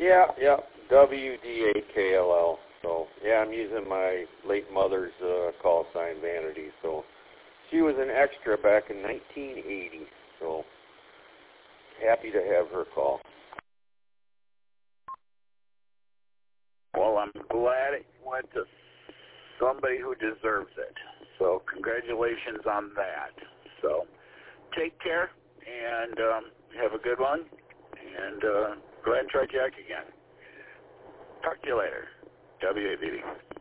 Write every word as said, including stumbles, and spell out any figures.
Yeah, yeah, W D A K L L. So, yeah, I'm using my late mother's uh, call sign, Vanity. So, she was an extra back in nineteen eighty. So, happy to have her call. Well, I'm glad it went to somebody who deserves it. So, congratulations on that. So, take care and um, have a good one. And uh, go ahead and try Jack again. Talk to you later. W A V D.